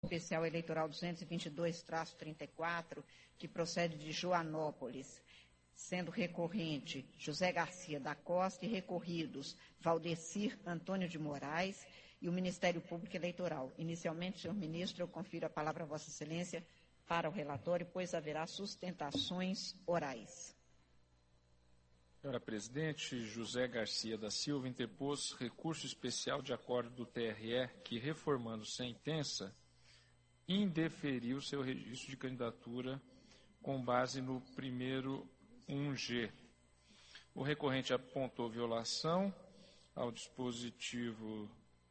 especial eleitoral 222-34, que procede de Joanópolis, sendo recorrente José Garcia da Costa e recorridos Valdecir Antônio de Moraes e o Ministério Público Eleitoral. Inicialmente, senhor ministro, eu confiro a palavra a Vossa Excelência para o relatório, pois haverá sustentações orais. Senhora Presidente, José Garcia da Silva interpôs recurso especial de acordo do TRE que, reformando sentença, indeferiu seu registro de candidatura com base no primeiro 1G. O recorrente apontou violação ao dispositivo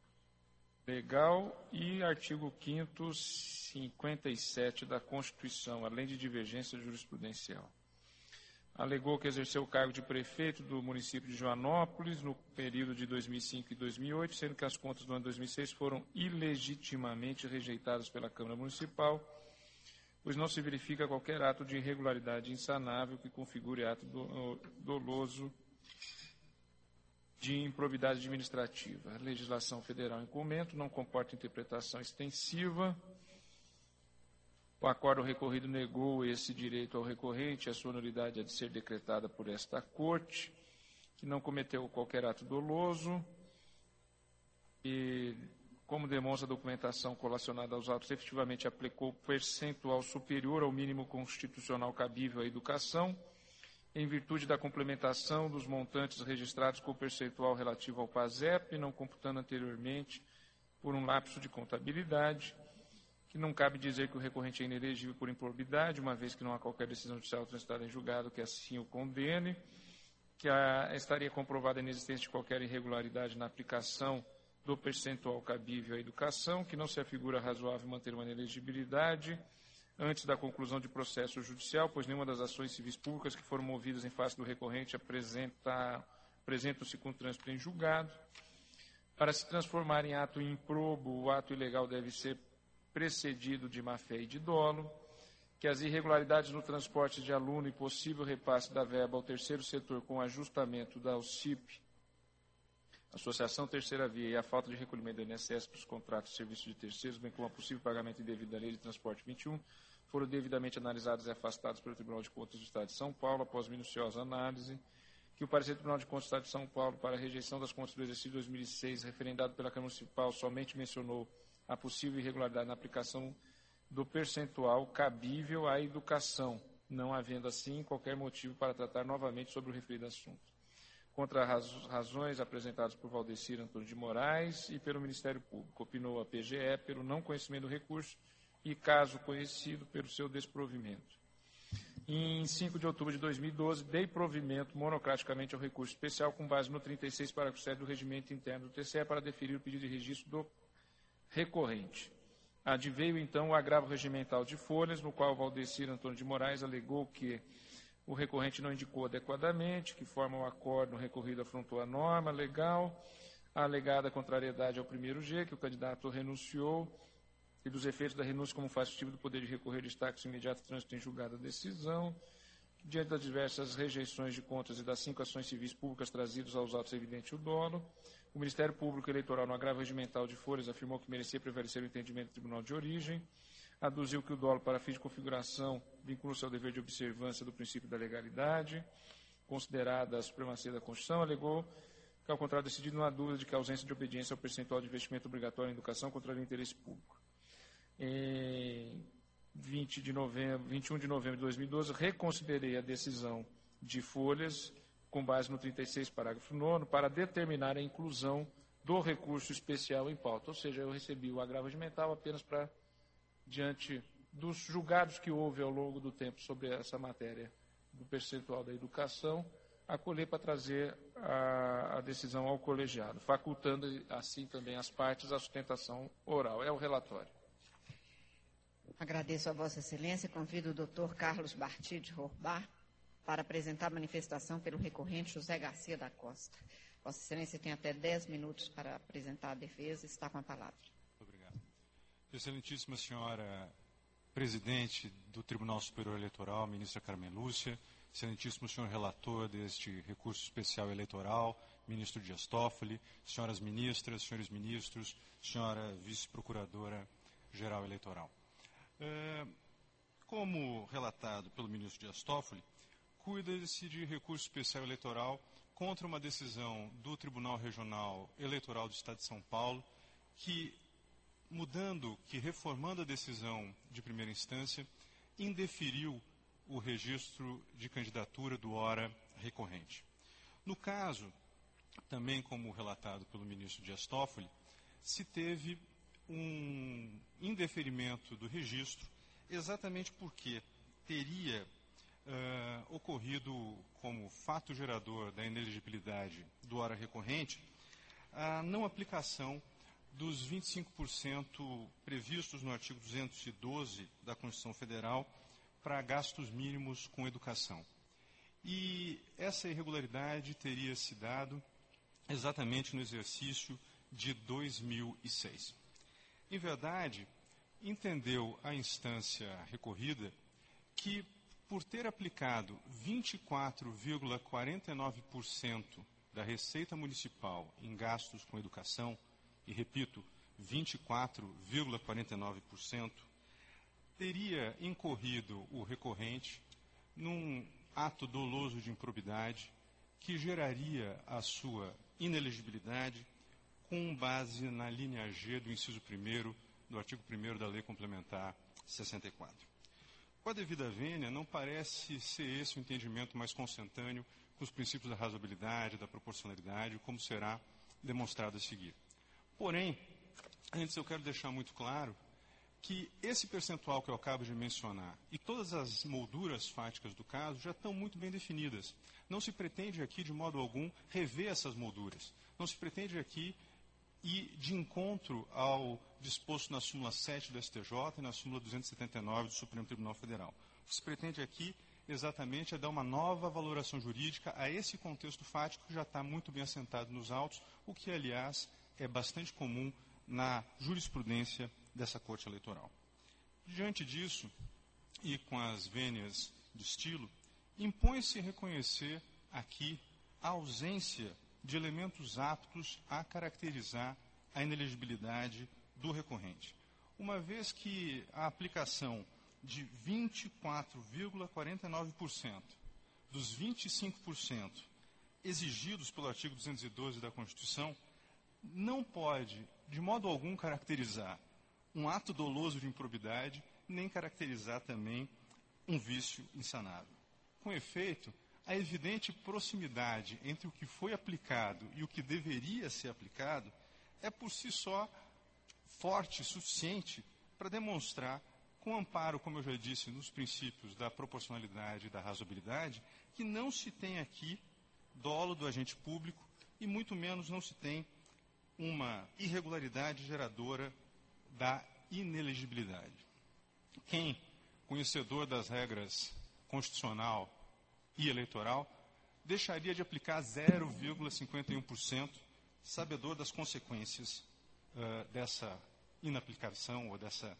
legal e artigo 5º, 57 da Constituição, além de divergência jurisprudencial. Alegou que exerceu o cargo de prefeito do município de Joanópolis no período de 2005 e 2008, sendo que as contas do ano 2006 foram ilegitimamente rejeitadas pela Câmara Municipal, pois não se verifica qualquer ato de irregularidade insanável que configure ato doloso de improbidade administrativa. A legislação federal em comento não comporta interpretação extensiva. O acordo recorrido negou esse direito ao recorrente, a sua nulidade é de ser decretada por esta Corte, que não cometeu qualquer ato doloso e, como demonstra a documentação colacionada aos autos, efetivamente aplicou percentual superior ao mínimo constitucional cabível à educação, em virtude da complementação dos montantes registrados com o percentual relativo ao PASEP, não computando anteriormente por um lapso de contabilidade, que não cabe dizer que o recorrente é inelegível por improbidade, uma vez que não há qualquer decisão judicial transitada em julgado que assim o condene, que estaria comprovada a inexistência de qualquer irregularidade na aplicação do percentual cabível à educação, que não se afigura razoável manter uma inelegibilidade antes da conclusão de processo judicial, pois nenhuma das ações civis públicas que foram movidas em face do recorrente apresentam-se com trânsito em julgado. Para se transformar em ato improbo, o ato ilegal deve ser precedido de má-fé e de dolo, que as irregularidades no transporte de aluno e possível repasse da verba ao terceiro setor com ajustamento da AUCIP, Associação Terceira Via, e a falta de recolhimento do INSS para os contratos de serviços de terceiros, bem como a possível pagamento indevido da Lei de Transporte 21, foram devidamente analisados e afastados pelo Tribunal de Contas do Estado de São Paulo, após minuciosa análise, que o parecer do Tribunal de Contas do Estado de São Paulo para a rejeição das contas do exercício 2006, referendado pela Câmara Municipal, somente mencionou a possível irregularidade na aplicação do percentual cabível à educação, não havendo, assim, qualquer motivo para tratar novamente sobre o referido assunto. Contra as razões apresentadas por Valdecir Antônio de Moraes e pelo Ministério Público, opinou a PGE pelo não conhecimento do recurso e, caso conhecido, pelo seu desprovimento. Em 5 de outubro de 2012, dei provimento monocraticamente ao recurso especial com base no 36, parágrafo 7 do regimento interno do TCE para deferir o pedido de registro do recorrente. Adveio, então, o agravo regimental de folhas, no qual Valdecir Antônio de Moraes alegou que o recorrente não indicou adequadamente, que forma o acordo recorrido afrontou a norma legal, a alegada contrariedade ao primeiro G, que o candidato renunciou, e dos efeitos da renúncia como faz suscetível do poder de recorrer destaque imediato trânsito em julgada decisão, diante das diversas rejeições de contas e das 5 ações civis públicas trazidas aos autos evidente o dolo, o Ministério Público Eleitoral, no agravo regimental de folhas, afirmou que merecia prevalecer o entendimento do Tribunal de Origem, aduziu que o dolo para fins de configuração vincula-se ao dever de observância do princípio da legalidade, considerada a supremacia da Constituição, alegou que, ao contrário decidido, não há dúvida de que a ausência de obediência ao percentual de investimento obrigatório em educação contraria o interesse público. Em 21 de novembro de 2012, reconsiderei a decisão de folhas, com base no 36, parágrafo 9º, para determinar a inclusão do recurso especial em pauta. Ou seja, eu recebi o agravo regimental apenas para, diante dos julgados que houve ao longo do tempo sobre essa matéria do percentual da educação, acolher para trazer a decisão ao colegiado, facultando assim também as partes à sustentação oral. É o relatório. Agradeço a Vossa Excelência e convido o doutor Carlos Bartide Rorbá para apresentar a manifestação pelo recorrente José Garcia da Costa. Vossa Excelência tem até 10 minutos para apresentar a defesa. Está com a palavra. Muito obrigado. Excelentíssima senhora presidente do Tribunal Superior Eleitoral, ministra Carmen Lúcia, excelentíssimo senhor relator deste recurso especial eleitoral, ministro Dias Toffoli, senhoras ministras, senhores ministros, senhora vice-procuradora Geral Eleitoral. Como relatado pelo ministro Dias Toffoli, cuida-se de recurso especial eleitoral contra uma decisão do Tribunal Regional Eleitoral do Estado de São Paulo, que, reformando a decisão de primeira instância, indeferiu o registro de candidatura do ora recorrente. No caso, também como relatado pelo ministro Dias Toffoli, se teve um indeferimento do registro exatamente porque teria ocorrido como fato gerador da inelegibilidade do ora recorrente a não aplicação dos 25% previstos no artigo 212 da Constituição Federal para gastos mínimos com educação. E essa irregularidade teria se dado exatamente no exercício de 2006. Em verdade, entendeu a instância recorrida que, por ter aplicado 24,49% da receita municipal em gastos com educação, e repito, 24,49%, teria incorrido o recorrente num ato doloso de improbidade que geraria a sua inelegibilidade com base na linha G do inciso 1º do artigo 1º da Lei Complementar 64. Com a devida vênia, não parece ser esse o entendimento mais consentâneo com os princípios da razoabilidade, da proporcionalidade, como será demonstrado a seguir. Porém, antes eu quero deixar muito claro que esse percentual que eu acabo de mencionar e todas as molduras fáticas do caso já estão muito bem definidas. Não se pretende aqui, de modo algum, rever essas molduras. Não se pretende aqui ir de encontro ao disposto na súmula 7 do STJ e na súmula 279 do Supremo Tribunal Federal. O que se pretende aqui, exatamente, é dar uma nova valoração jurídica a esse contexto fático que já está muito bem assentado nos autos, o que, aliás, é bastante comum na jurisprudência dessa Corte Eleitoral. Diante disso, e com as vênias de estilo, impõe-se reconhecer aqui a ausência de elementos aptos a caracterizar a inelegibilidade do recorrente, uma vez que a aplicação de 24,49% dos 25% exigidos pelo artigo 212 da Constituição não pode, de modo algum, caracterizar um ato doloso de improbidade, nem caracterizar também um vício insanável. Com efeito, a evidente proximidade entre o que foi aplicado e o que deveria ser aplicado é por si só forte, suficiente, para demonstrar, com amparo, como eu já disse, nos princípios da proporcionalidade e da razoabilidade, que não se tem aqui dolo do agente público e muito menos não se tem uma irregularidade geradora da inelegibilidade. Quem, conhecedor das regras constitucional e eleitoral, deixaria de aplicar 0,51%, sabedor das consequências dessa inaplicação ou dessa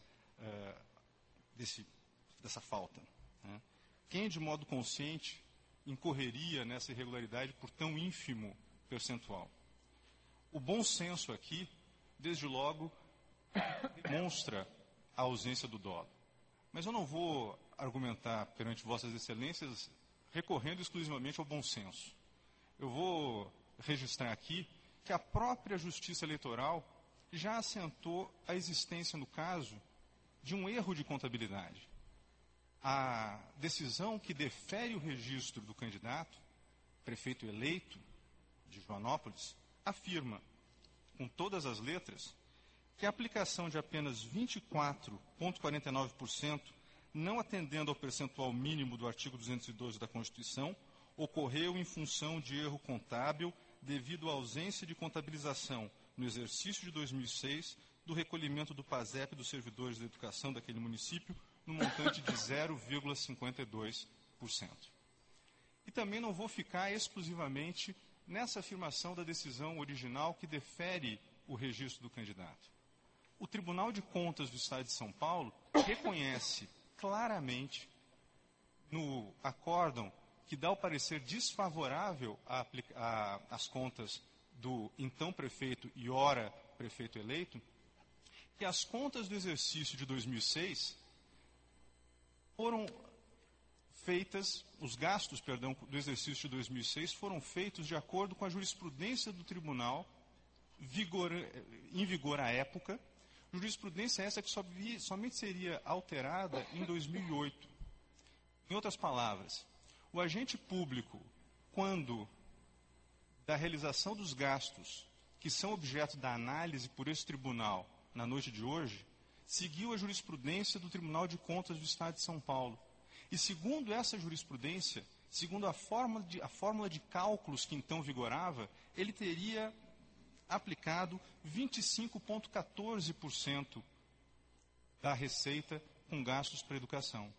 falta. Né? Quem, de modo consciente, incorreria nessa irregularidade por tão ínfimo percentual? O bom senso aqui, desde logo, demonstra a ausência do dolo. Mas eu não vou argumentar perante Vossas Excelências recorrendo exclusivamente ao bom senso. Eu vou registrar aqui que a própria Justiça Eleitoral já assentou a existência, no caso, de um erro de contabilidade. A decisão que defere o registro do candidato, prefeito eleito de Joanópolis, afirma, com todas as letras, que a aplicação de apenas 24,49%, não atendendo ao percentual mínimo do artigo 212 da Constituição, ocorreu em função de erro contábil devido à ausência de contabilização no exercício de 2006 do recolhimento do PASEP dos servidores da educação daquele município no montante de 0,52%. E também não vou ficar exclusivamente nessa afirmação da decisão original que defere o registro do candidato. O Tribunal de Contas do Estado de São Paulo reconhece claramente no acórdão que dá o parecer desfavorável às contas do então prefeito e ora prefeito eleito, que as contas do exercício de 2006 foram feitas, os gastos, perdão, do exercício de 2006 foram feitos de acordo com a jurisprudência do tribunal em vigor à época, jurisprudência essa que somente seria alterada em 2008. Em outras palavras, o agente público, quando da realização dos gastos que são objeto da análise por esse tribunal na noite de hoje, seguiu a jurisprudência do Tribunal de Contas do Estado de São Paulo. E segundo essa jurisprudência, segundo a fórmula de cálculos que então vigorava, ele teria aplicado 25,14% da receita com gastos para educação.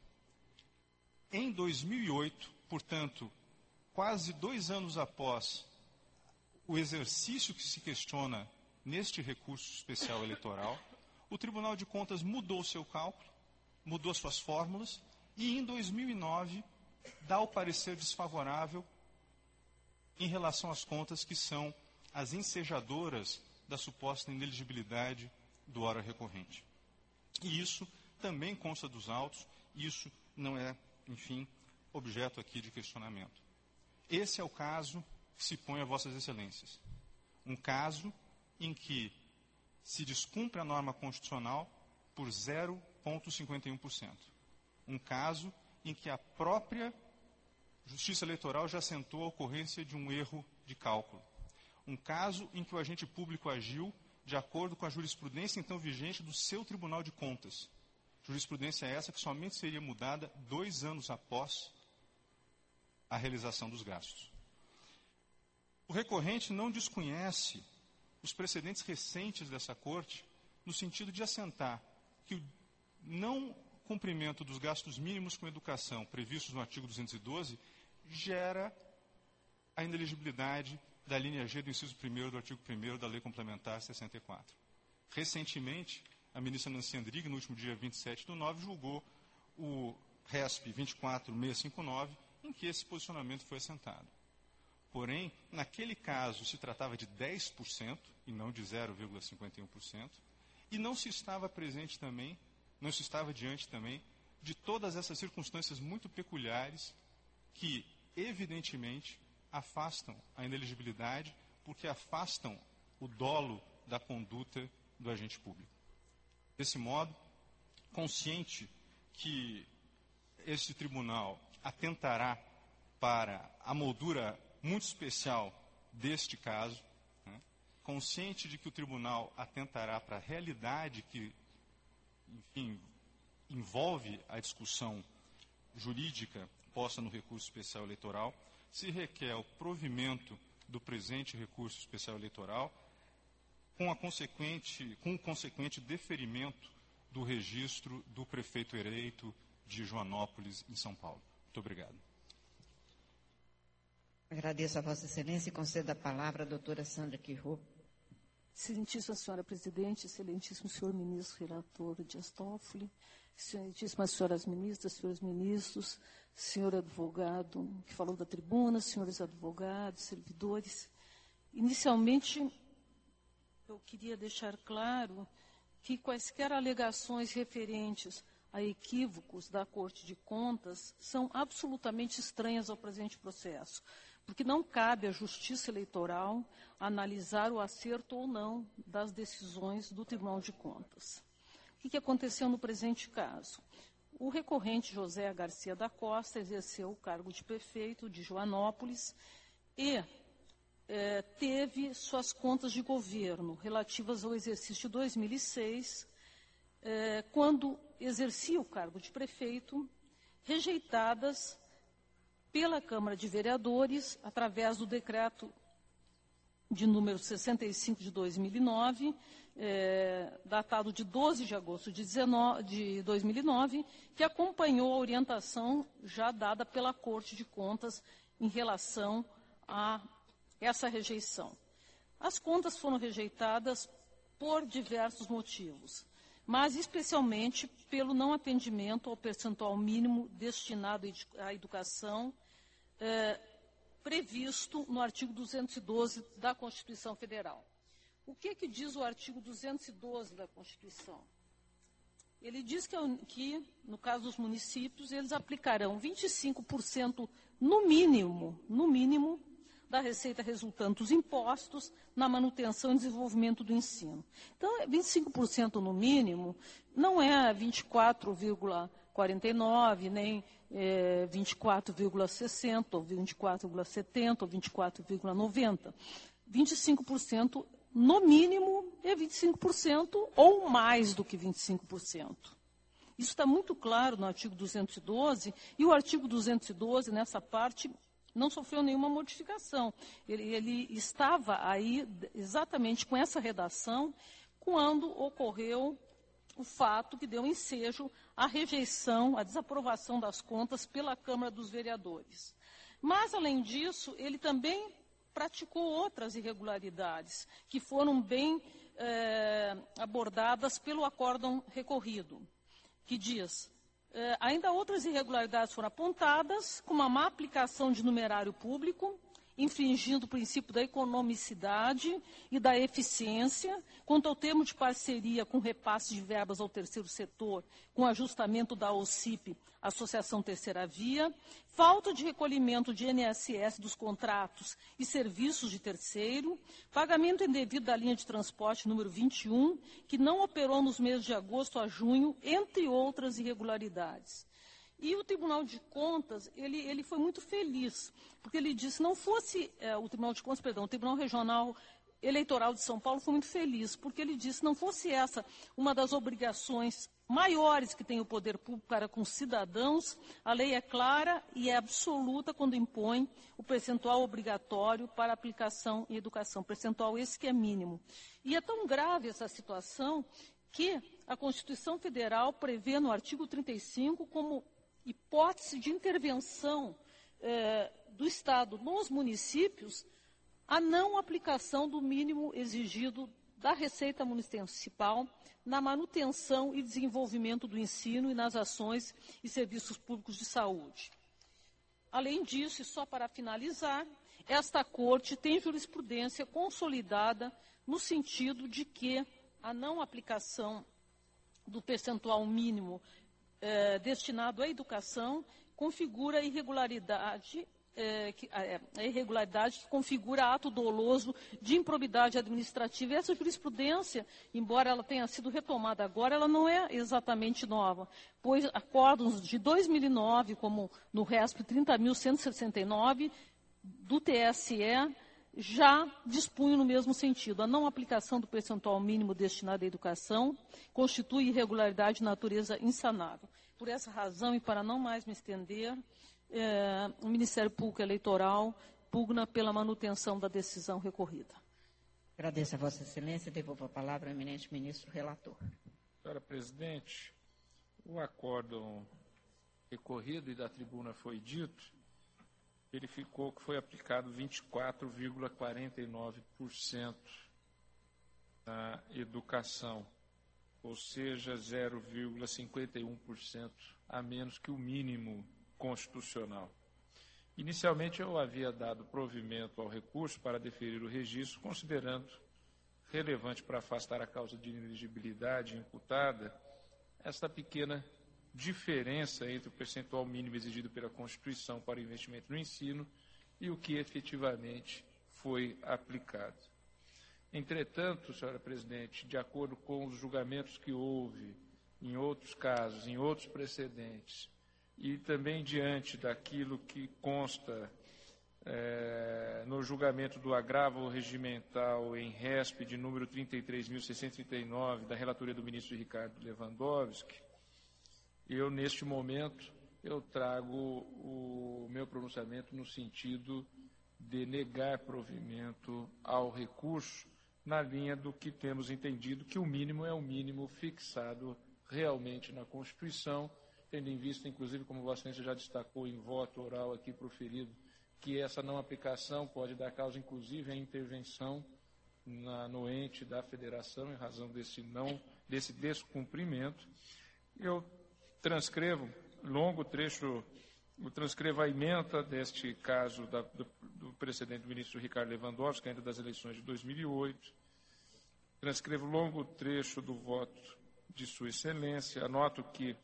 Em 2008, portanto, quase 2 anos após o exercício que se questiona neste recurso especial eleitoral, o Tribunal de Contas mudou seu cálculo, mudou suas fórmulas, e em 2009 dá o parecer desfavorável em relação às contas que são as ensejadoras da suposta ineligibilidade do hora recorrente. E isso também consta dos autos, isso não é, enfim, objeto aqui de questionamento. Esse é o caso que se põe a Vossas Excelências. Um caso em que se descumpre a norma constitucional por 0,51%. Um caso em que a própria Justiça Eleitoral já assentou a ocorrência de um erro de cálculo. Um caso em que o agente público agiu de acordo com a jurisprudência então vigente do seu Tribunal de Contas. Jurisprudência essa que somente seria mudada 2 anos após a realização dos gastos. O recorrente não desconhece os precedentes recentes dessa Corte no sentido de assentar que o não cumprimento dos gastos mínimos com educação previstos no artigo 212 gera a inelegibilidade da linha G do inciso 1º do artigo 1º da Lei Complementar 64. Recentemente, a ministra Nancy Andrighi, no último dia 27/9, julgou o RESP 24659, em que esse posicionamento foi assentado. Porém, naquele caso se tratava de 10% e não de 0,51%, e não se estava presente também, não se estava diante também de todas essas circunstâncias muito peculiares que, evidentemente, afastam a inelegibilidade, porque afastam o dolo da conduta do agente público. Desse modo, consciente que este tribunal atentará para a moldura muito especial deste caso, né, consciente de que o tribunal atentará para a realidade que, enfim, envolve a discussão jurídica posta no recurso especial eleitoral, se requer o provimento do presente recurso especial eleitoral com o consequente deferimento do registro do prefeito eleito de Joanópolis, em São Paulo. Muito obrigado. Agradeço a Vossa Excelência e concedo a palavra à doutora Sandra Quirô. Excelentíssima senhora presidente, excelentíssimo senhor ministro relator Dias Toffoli, excelentíssimas senhoras ministras, senhores ministros, senhor advogado que falou da tribuna, senhores advogados, servidores. Inicialmente, eu queria deixar claro que quaisquer alegações referentes a equívocos da Corte de Contas são absolutamente estranhas ao presente processo, porque não cabe à Justiça Eleitoral analisar o acerto ou não das decisões do Tribunal de Contas. O que aconteceu no presente caso? O recorrente José Garcia da Costa exerceu o cargo de prefeito de Joanópolis e teve suas contas de governo relativas ao exercício de 2006, quando exercia o cargo de prefeito, rejeitadas pela Câmara de Vereadores, através do decreto de número 65 de 2009, datado de 12 de agosto de 2009, que acompanhou a orientação já dada pela Corte de Contas em relação a essa rejeição. As contas foram rejeitadas por diversos motivos, mas especialmente pelo não atendimento ao percentual mínimo destinado à educação previsto no artigo 212 da Constituição Federal. O que diz o artigo 212 da Constituição? Ele diz que, no caso dos municípios, eles aplicarão 25% no mínimo, da receita resultante dos impostos na manutenção e desenvolvimento do ensino. Então, 25% no mínimo não é 24,49, nem 24,60, ou 24,70, ou 24,90. 25% no mínimo é 25% ou mais do que 25%. Isso está muito claro no artigo 212, e o artigo 212, nessa parte, não sofreu nenhuma modificação. Ele estava aí exatamente com essa redação quando ocorreu o fato que deu ensejo à rejeição, à desaprovação das contas pela Câmara dos Vereadores. Mas, além disso, ele também praticou outras irregularidades, que foram bem abordadas pelo acórdão recorrido, que diz: ainda outras irregularidades foram apontadas, como a má aplicação de numerário público, infringindo o princípio da economicidade e da eficiência, quanto ao termo de parceria com repasse de verbas ao terceiro setor, com ajustamento da OCIP, Associação Terceira Via, falta de recolhimento de INSS dos contratos e serviços de terceiro, pagamento indevido da linha de transporte número 21, que não operou nos meses de agosto a junho, entre outras irregularidades. E o Tribunal de Contas, ele foi muito feliz, porque ele disse, não fosse o Tribunal Regional Eleitoral de São Paulo foi muito feliz, porque ele disse, não fosse essa uma das obrigações maiores que tem o poder público para com os cidadãos, a lei é clara e é absoluta quando impõe o percentual obrigatório para aplicação em educação, percentual esse que é mínimo. E é tão grave essa situação que a Constituição Federal prevê no artigo 35 como hipótese de intervenção do Estado nos municípios a não aplicação do mínimo exigido da Receita Municipal na manutenção e desenvolvimento do ensino e nas ações e serviços públicos de saúde. Além disso, e só para finalizar, esta Corte tem jurisprudência consolidada no sentido de que a não aplicação do percentual mínimo destinado à educação configura a irregularidade que configura ato doloso de improbidade administrativa. E essa jurisprudência, embora ela tenha sido retomada agora, ela não é exatamente nova, pois acórdãos de 2009, como no RESP 30.169, do TSE, já dispunham no mesmo sentido. A não aplicação do percentual mínimo destinado à educação constitui irregularidade de natureza insanável. Por essa razão, e para não mais me estender, o Ministério Público Eleitoral pugna pela manutenção da decisão recorrida. Agradeço a Vossa Excelência e devolvo a palavra ao eminente ministro relator. Senhora Presidente, o acórdão recorrido e da tribuna foi dito, verificou que foi aplicado 24,49% na educação, ou seja, 0,51% a menos que o mínimo constitucional. Inicialmente, eu havia dado provimento ao recurso para deferir o registro, considerando relevante para afastar a causa de inelegibilidade imputada esta pequena diferença entre o percentual mínimo exigido pela Constituição para o investimento no ensino e o que efetivamente foi aplicado. Entretanto, senhora Presidente, de acordo com os julgamentos que houve em outros casos, em outros precedentes, e também diante daquilo que consta no julgamento do agravo regimental em RESP de número 33.639, da relatoria do ministro Ricardo Lewandowski, eu, neste momento, eu trago o meu pronunciamento no sentido de negar provimento ao recurso, na linha do que temos entendido, que o mínimo é o mínimo fixado realmente na Constituição, tendo em vista, inclusive, como Vossa Excelência já destacou em voto oral aqui proferido, que essa não aplicação pode dar causa, inclusive, à intervenção no ente da federação, em razão desse descumprimento. Eu transcrevo longo trecho, eu transcrevo a ementa deste caso do precedente do ministro Ricardo Lewandowski, ainda das eleições de 2008, Transcrevo longo trecho do voto de Sua Excelência. Anoto que,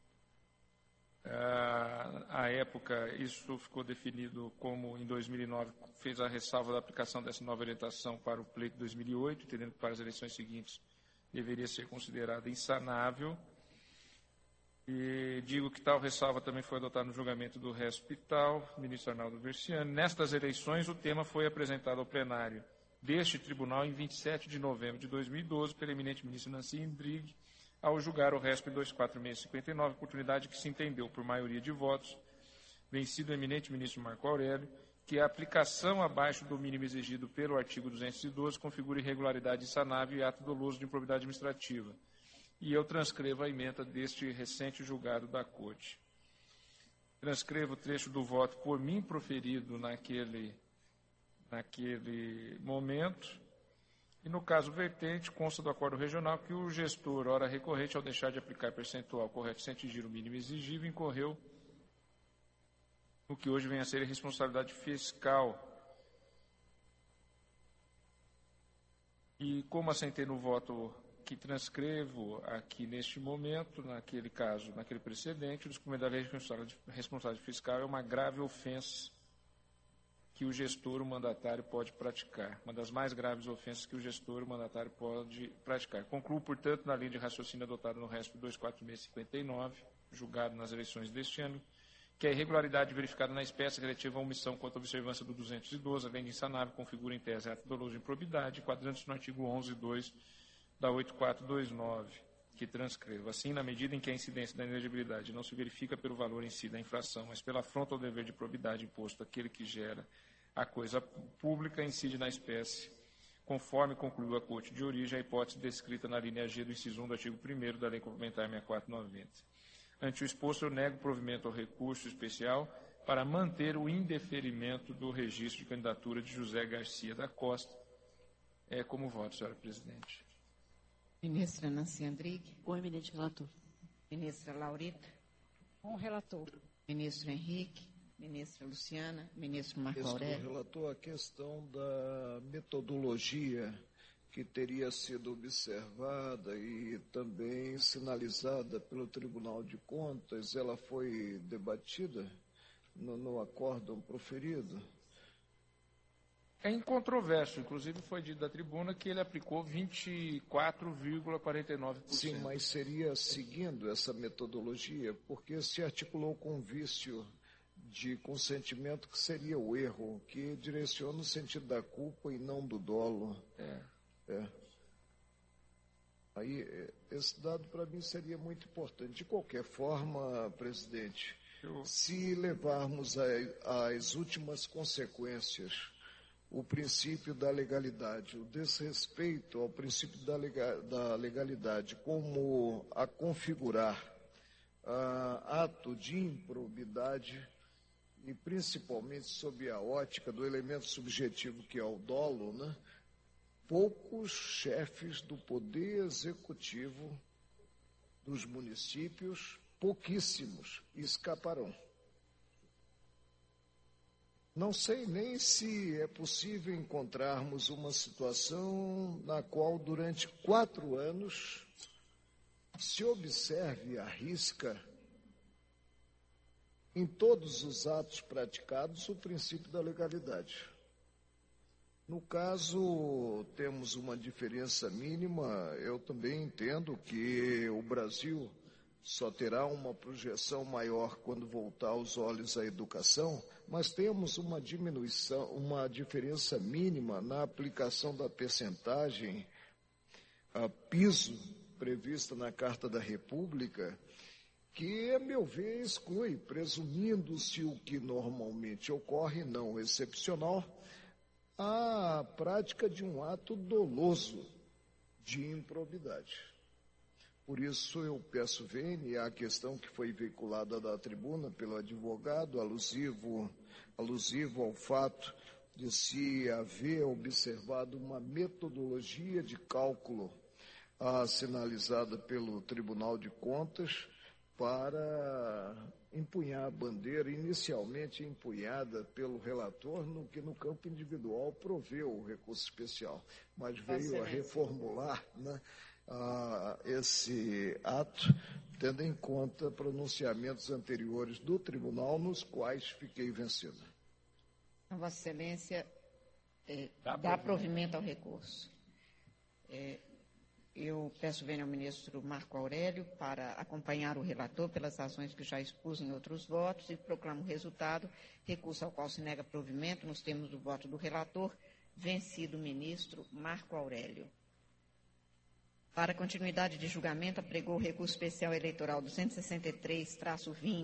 à época, isso ficou definido como, em 2009, fez a ressalva da aplicação dessa nova orientação para o pleito de 2008, entendendo que para as eleições seguintes deveria ser considerada insanável. E digo que tal ressalva também foi adotada no julgamento do réu hospital, ministro Arnaldo Versiani. Nestas eleições, o tema foi apresentado ao plenário deste tribunal em 27 de novembro de 2012, pelo eminente ministro Nancy Andrighi, ao julgar o RESP 24659, oportunidade que se entendeu, por maioria de votos, vencido o eminente ministro Marco Aurélio, que a aplicação abaixo do mínimo exigido pelo artigo 212 configura irregularidade insanável e ato doloso de improbidade administrativa. E eu transcrevo a ementa deste recente julgado da Corte. Transcrevo o trecho do voto por mim proferido naquele momento. E, no caso vertente, consta do acordo regional que o gestor, ora recorrente, ao deixar de aplicar percentual correto sem atingir o mínimo exigível, incorreu no que hoje vem a ser a responsabilidade fiscal. E, como assentei no voto que transcrevo aqui neste momento, naquele caso, naquele precedente, o descumprimento da lei de responsabilidade fiscal é uma grave ofensa que o gestor, o mandatário, pode praticar. Uma das mais graves ofensas que o gestor, o mandatário, pode praticar. Concluo, portanto, na linha de raciocínio adotada no RESP 24659, julgado nas eleições deste ano, que a irregularidade verificada na espécie relativa à omissão quanto à observância do 212, além de insanável, configura em tese ato doloso de improbidade, enquadrando-se no artigo 11.2 da 8429, que transcrevo. Assim, na medida em que a incidência da inegibilidade não se verifica pelo valor em si da infração, mas pela afronta ao dever de probidade imposto àquele que gera a coisa pública, incide na espécie, conforme concluiu a Corte de origem, a hipótese descrita na linha G do inciso 1 do artigo 1º da Lei Complementar 6490. Ante o exposto, eu nego provimento ao recurso especial para manter o indeferimento do registro de candidatura de José Garcia da Costa. Como voto, senhora presidente. Ministra Nancy Andrighi. Com o eminente relator. Ministra Laurita. Com o relator. Ministro Henrique. Ministra Luciana. Ministro Marco Aurélio. Relator, a questão da metodologia que teria sido observada e também sinalizada pelo Tribunal de Contas, ela foi debatida no acórdão proferido? É incontroverso, inclusive foi dito da tribuna que ele aplicou 24,49%. Sim, mas seria seguindo essa metodologia, porque se articulou com um vício de consentimento que seria o erro, que direciona no sentido da culpa e não do dolo. Aí, esse dado para mim seria muito importante. De qualquer forma, presidente, se levarmos às últimas consequências o princípio da legalidade, o desrespeito ao princípio da legalidade, como a configurar ato de improbidade, e principalmente sob a ótica do elemento subjetivo que é o dolo, né? Poucos chefes do poder executivo dos municípios, pouquíssimos, escaparão. Não sei nem se é possível encontrarmos uma situação na qual, durante 4 anos, se observe à risca, em todos os atos praticados, o princípio da legalidade. No caso, temos uma diferença mínima. Eu também entendo que o Brasil só terá uma projeção maior quando voltar os olhos à educação, mas temos uma diminuição, uma diferença mínima na aplicação da percentagem a piso prevista na Carta da República, que, a meu ver, exclui, presumindo-se o que normalmente ocorre, não excepcional, a prática de um ato doloso de improbidade. Por isso eu peço vênia à questão que foi veiculada da tribuna pelo advogado, alusivo ao fato de se haver observado uma metodologia de cálculo sinalizada pelo Tribunal de Contas para empunhar a bandeira inicialmente empunhada pelo relator, no que no campo individual proveu o recurso especial, mas veio a reformular, né, esse ato, tendo em conta pronunciamentos anteriores do tribunal, nos quais fiquei vencido. Vossa Excelência dá provimento ao recurso. Eu peço vênia ao ministro Marco Aurélio para acompanhar o relator pelas razões que já expus em outros votos e proclamo o resultado, recurso ao qual se nega provimento nos termos do voto do relator, vencido o ministro Marco Aurélio. Para continuidade de julgamento, apregou o recurso especial eleitoral 263-20.